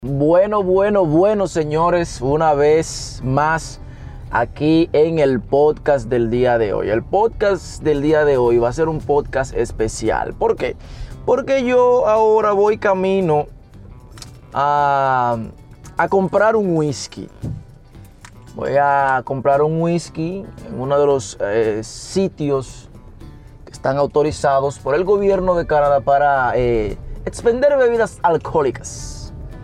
Bueno, señores, una vez más aquí en el podcast del día de hoy. El podcast del día de hoy va a ser un podcast especial. ¿Por qué? Porque yo ahora voy camino a comprar un whisky. Voy a comprar un whisky en uno de los sitios que están autorizados por el gobierno de Canadá para expender bebidas alcohólicas.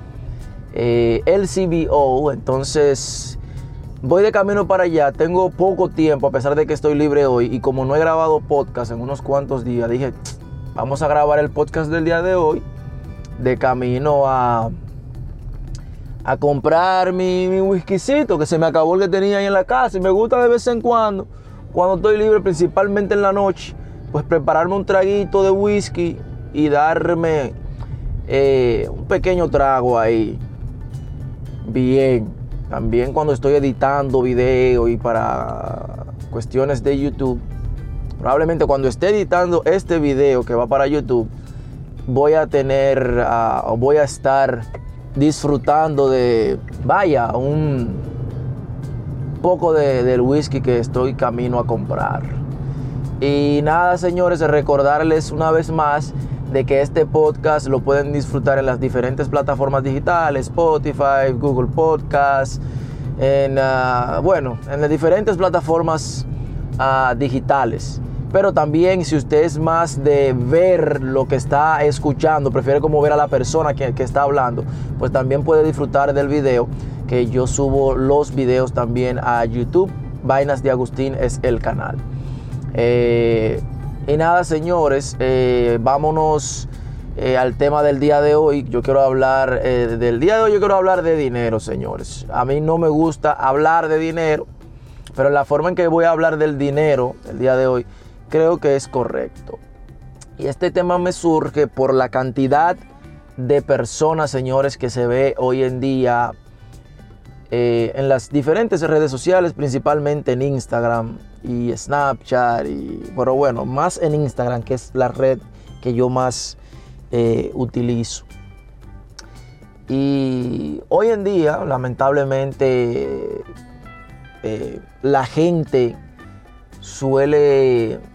LCBO. Entonces voy de camino para allá. Tengo poco tiempo a pesar de que estoy libre hoy, y como no he grabado podcast en unos cuantos días, dije vamos a grabar el podcast del día de hoy de camino a comprar mi whiskycito, que se me acabó el que tenía ahí en la casa, y me gusta de vez en cuando estoy libre, principalmente en la noche, pues prepararme un traguito de whisky y darme un pequeño trago ahí. Bien, también cuando estoy editando video y para cuestiones de YouTube, probablemente cuando esté editando este video que va para YouTube, voy a estar disfrutando de, un poco del whisky que estoy camino a comprar. Y nada, señores, recordarles una vez más de que este podcast lo pueden disfrutar en las diferentes plataformas digitales, Spotify, Google Podcasts, en las diferentes plataformas digitales. Pero también, si usted es más de ver lo que está escuchando, prefiere como ver a la persona que está hablando, pues también puede disfrutar del video, que yo subo los videos también a YouTube. Vainas de Agustín es el canal. Y nada, señores, vámonos al tema del día de hoy. Yo quiero hablar de dinero, señores. A mí no me gusta hablar de dinero, pero la forma en que voy a hablar del dinero el día de hoy creo que es correcto. Y este tema me surge por la cantidad de personas, señores, que se ve hoy en día en las diferentes redes sociales, principalmente en Instagram y Snapchat, pero bueno, más en Instagram, que es la red que yo más utilizo. Y hoy en día, lamentablemente, la gente suele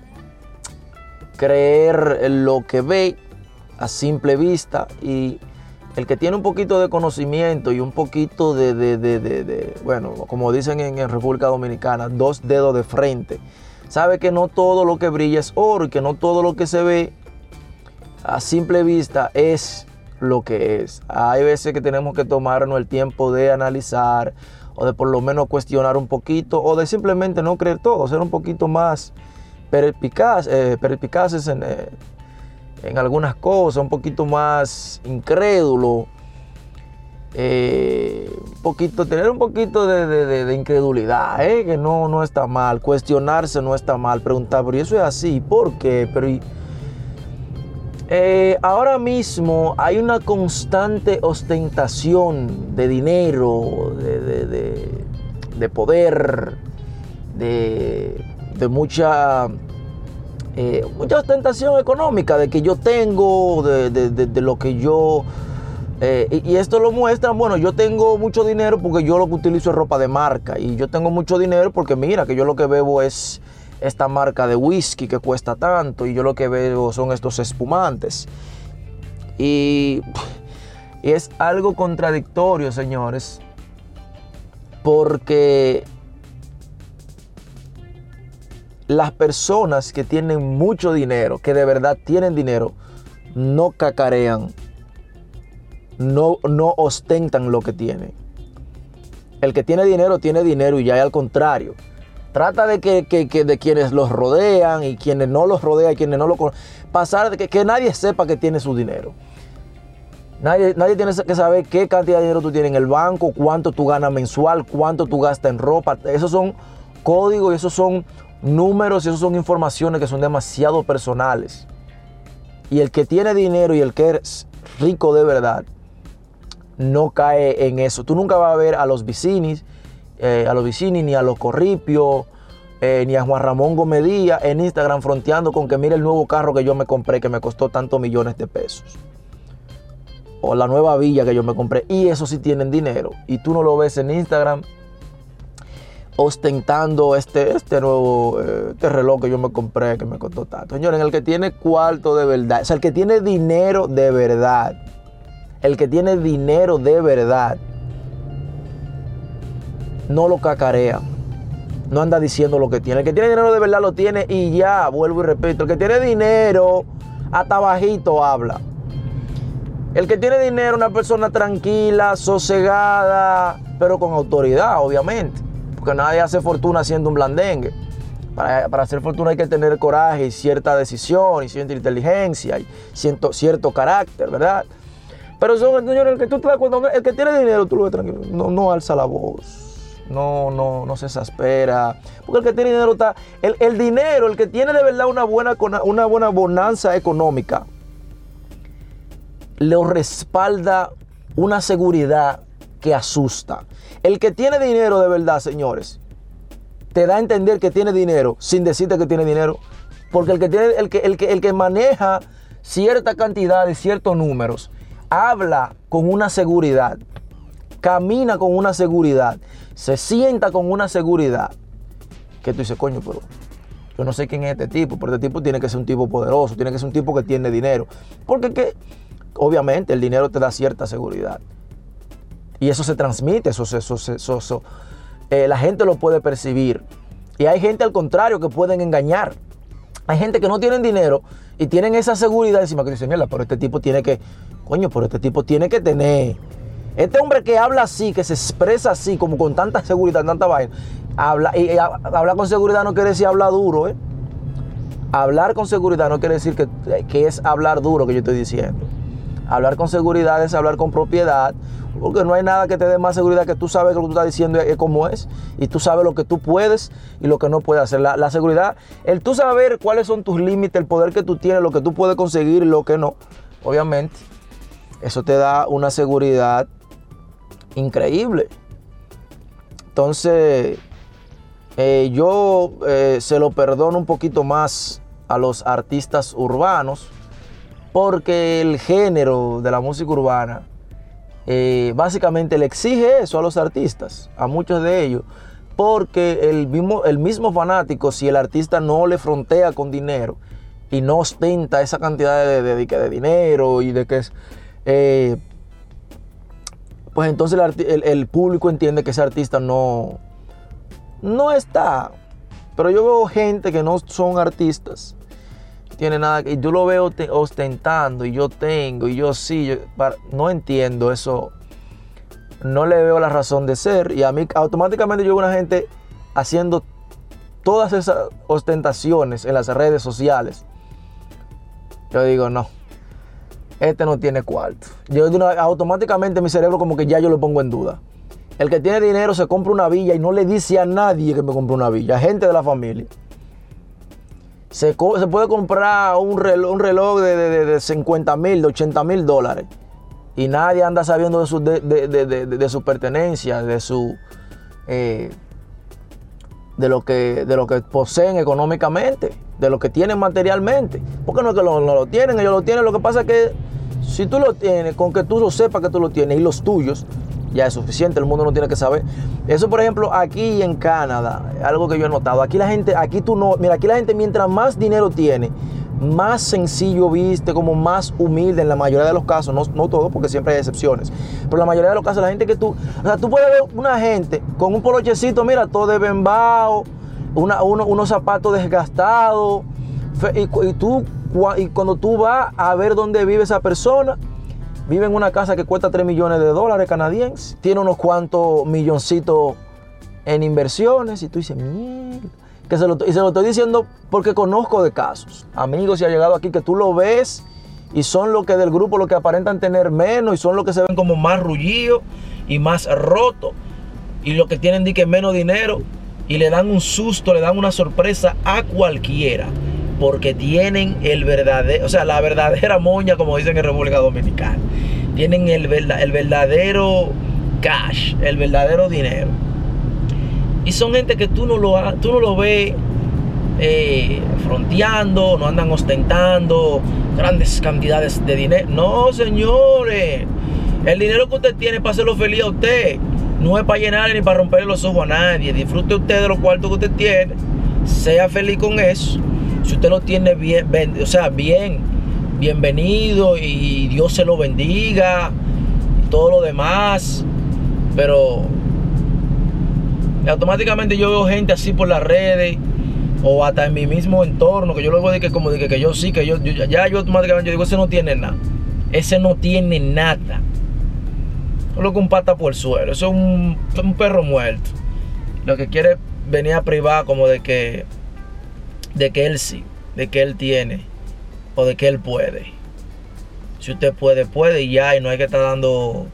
creer lo que ve a simple vista, y el que tiene un poquito de conocimiento y un poquito bueno, como dicen en República Dominicana, 2 dedos de frente, sabe que no todo lo que brilla es oro, y que no todo lo que se ve a simple vista es lo que es. Hay veces que tenemos que tomarnos el tiempo de analizar, o de por lo menos cuestionar un poquito, o de simplemente no creer todo, ser un poquito más perspicaces en algunas cosas, un poquito más incrédulo, tener un poquito de incredulidad, que no está mal, cuestionarse no está mal, preguntar, pero eso es así, ¿por qué? Ahora mismo hay una constante ostentación de dinero, de poder, de mucha ostentación económica, de que yo tengo, de lo que yo y esto lo muestran. Bueno, yo tengo mucho dinero porque yo lo que utilizo es ropa de marca, y yo tengo mucho dinero porque mira que yo lo que bebo es esta marca de whisky que cuesta tanto, y yo lo que bebo son estos espumantes, y es algo contradictorio, señores, porque las personas que tienen mucho dinero, que de verdad tienen dinero, no cacarean, no ostentan lo que tienen. El que tiene dinero, y ya al contrario, trata de que de quienes los rodean y quienes no los rodean y quienes no lo conocen, pasar de que nadie sepa que tiene su dinero. Nadie tiene que saber qué cantidad de dinero tú tienes en el banco, cuánto tú ganas mensual, cuánto tú gastas en ropa. Esos son códigos, y esos son números, y esos son informaciones que son demasiado personales. Y el que tiene dinero y el que es rico de verdad no cae en eso. Tú nunca vas a ver a los Vicinis, ni a los Corripio, ni a Juan Ramón Gómez Díaz en Instagram fronteando con que mira el nuevo carro que yo me compré, que me costó tantos millones de pesos. o la nueva villa que yo me compré. Y eso sí tienen dinero. Y tú no lo ves en Instagram ostentando este nuevo reloj que yo me compré, que me costó tanto. Señores, el que tiene cuarto de verdad, o sea, el que tiene dinero de verdad, el que tiene dinero de verdad, no lo cacarea, no anda diciendo lo que tiene. El que tiene dinero de verdad lo tiene y ya, vuelvo y repito, el que tiene dinero hasta bajito habla. El que tiene dinero, una persona tranquila, sosegada, pero con autoridad, obviamente. Porque nadie hace fortuna haciendo un blandengue. Para hacer fortuna hay que tener coraje y cierta decisión y cierta inteligencia y cierto carácter, ¿verdad? Pero señores, el que tú te das cuenta, el que tiene dinero, tú lo ves tranquilo, no alza la voz, no se exaspera. Porque el que tiene dinero está, el dinero, el que tiene de verdad una buena bonanza económica, le respalda una seguridad que asusta. El que tiene dinero de verdad, señores, te da a entender que tiene dinero sin decirte que tiene dinero. Porque el que maneja cierta cantidad de ciertos números, habla con una seguridad, camina con una seguridad, se sienta con una seguridad, que tú dices, coño, pero yo no sé quién es este tipo, pero este tipo tiene que ser un tipo poderoso, tiene que ser un tipo que tiene dinero. Porque obviamente el dinero te da cierta seguridad. Y eso se transmite, la gente lo puede percibir. Y hay gente al contrario que pueden engañar. Hay gente que no tienen dinero y tienen esa seguridad encima que dicen, mierda, pero este tipo tiene que, pero este tipo tiene que tener. Este hombre que habla así, que se expresa así, como con tanta seguridad, tanta vaina, hablar con seguridad no quiere decir hablar duro, ¿eh? Hablar con seguridad no quiere decir que es hablar duro que yo estoy diciendo. Hablar con seguridad es hablar con propiedad, porque no hay nada que te dé más seguridad que tú sabes que lo que tú estás diciendo es como es, y tú sabes lo que tú puedes y lo que no puedes hacer. La seguridad, el tú saber cuáles son tus límites, el poder que tú tienes, lo que tú puedes conseguir y lo que no, obviamente, eso te da una seguridad increíble. Entonces, yo se lo perdono un poquito más a los artistas urbanos, porque el género de la música urbana básicamente le exige eso a los artistas, a muchos de ellos, porque el mismo fanático, si el artista no le frontea con dinero y no ostenta esa cantidad de dinero y de que es, pues entonces el público entiende que ese artista no está. Pero yo veo gente que no son artistas, tiene nada, y yo lo veo ostentando, y yo tengo, y yo sí, no entiendo eso, no le veo la razón de ser, y a mí automáticamente yo veo una gente haciendo todas esas ostentaciones en las redes sociales. Yo digo, no, este no tiene cuarto. Automáticamente mi cerebro como que ya yo lo pongo en duda. El que tiene dinero se compra una villa y no le dice a nadie que me compre una villa, gente de la familia. Se puede comprar un reloj de 50 mil, de 80 mil dólares. Y nadie anda sabiendo de su pertenencia, de lo que poseen económicamente, de lo que tienen materialmente. Porque no es que no lo tienen, ellos lo tienen. Lo que pasa es que si tú lo tienes, con que tú lo sepas que tú lo tienes y los tuyos, ya es suficiente, el mundo no tiene que saber. Eso, por ejemplo, aquí en Canadá, algo que yo he notado, aquí la gente mientras más dinero tiene, más sencillo viste, como más humilde en la mayoría de los casos, no todo, porque siempre hay excepciones, pero la mayoría de los casos, la gente que tú puedes ver una gente con un polochecito, mira, todo de bembao, unos zapatos desgastados, y cuando tú vas a ver dónde vive esa persona, vive en una casa que cuesta $3 millones canadienses, tiene unos cuantos milloncitos en inversiones, y tú dices, mierda. Y se lo estoy diciendo porque conozco de casos, amigos y allegados aquí, que tú lo ves y son los que del grupo, los que aparentan tener menos, y son los que se ven como más rullidos y más rotos, y los que tienen menos dinero, y le dan un susto, le dan una sorpresa a cualquiera, porque tienen la verdadera moña, como dicen en República Dominicana. Tienen el verdadero cash, el verdadero dinero. Y son gente que tú no lo ves fronteando, no andan ostentando, grandes cantidades de dinero. No, señores. El dinero que usted tiene es para hacerlo feliz a usted. No es para llenarle ni para romperle los ojos a nadie. Disfrute usted de los cuartos que usted tiene. Sea feliz con eso. Si usted lo tiene bien, bienvenido y Dios se lo bendiga y todo lo demás. Pero automáticamente yo veo gente así por las redes o hasta en mi mismo entorno que yo luego de que como de que yo sí, que yo automáticamente yo digo, ese no tiene nada. Ese no tiene nada. Solo que un pata por el suelo. Eso es un perro muerto. Lo que quiere venir a privar como de que él sí, de que él tiene o de que él puede. Si usted puede y ya, y no hay que estar dando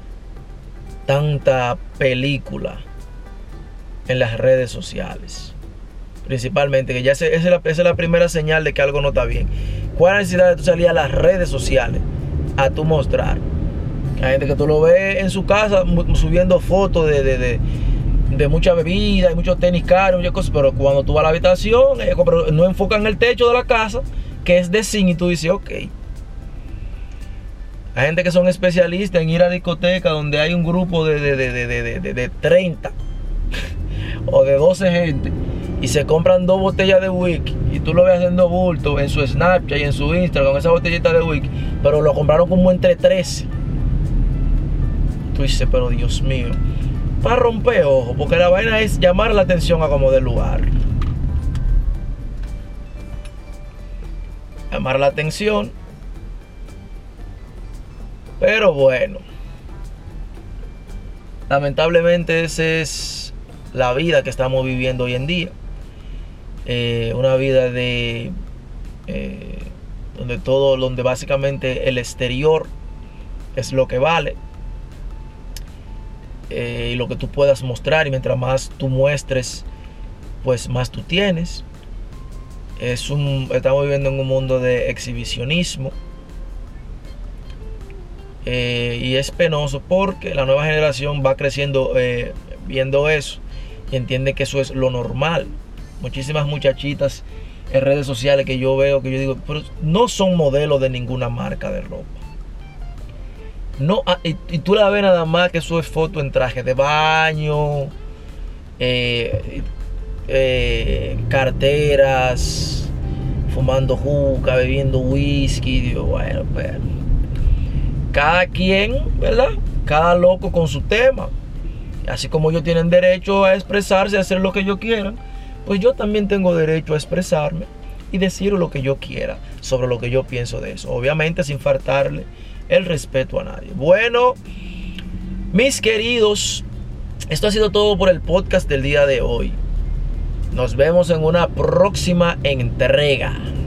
tanta película en las redes sociales. Principalmente, que ya esa es la primera señal de que algo no está bien. ¿Cuál es la necesidad de tú salir a las redes sociales a tú mostrar? Hay gente que tú lo ves en su casa subiendo fotos de mucha bebida y muchos tenis caros, muchas cosas, pero cuando tú vas a la habitación, no enfocan el techo de la casa, que es de zinc, y tú dices, ok. Hay gente que son especialistas en ir a discotecas donde hay un grupo de 30 o de 12 gente y se compran 2 botellas de whisky y tú lo ves haciendo bulto en su Snapchat y en su Instagram con esa botellita de whisky, pero lo compraron como entre 13. Tú dices, pero Dios mío, para romper ojos, porque la vaina es llamar la atención a como del lugar. Llamar la atención. Pero bueno, lamentablemente esa es la vida que estamos viviendo hoy en día. Una vida donde básicamente el exterior es lo que vale. Y lo que tú puedas mostrar, y mientras más tú muestres, pues más tú tienes. Estamos viviendo en un mundo de exhibicionismo. Y es penoso porque la nueva generación va creciendo viendo eso y entiende que eso es lo normal. Muchísimas muchachitas en redes sociales que yo veo, que yo digo, pero no son modelos de ninguna marca de ropa. No, y tú la ves nada más que eso es foto en traje de baño, carteras, fumando juca, bebiendo whisky. Digo, bueno, pero cada quien, ¿verdad? Cada loco con su tema. Así como ellos tienen derecho a expresarse, a hacer lo que ellos quieran, pues yo también tengo derecho a expresarme y decir lo que yo quiera sobre lo que yo pienso de eso. Obviamente sin faltarle el respeto a nadie. Bueno, mis queridos, esto ha sido todo por el podcast del día de hoy. Nos vemos en una próxima entrega.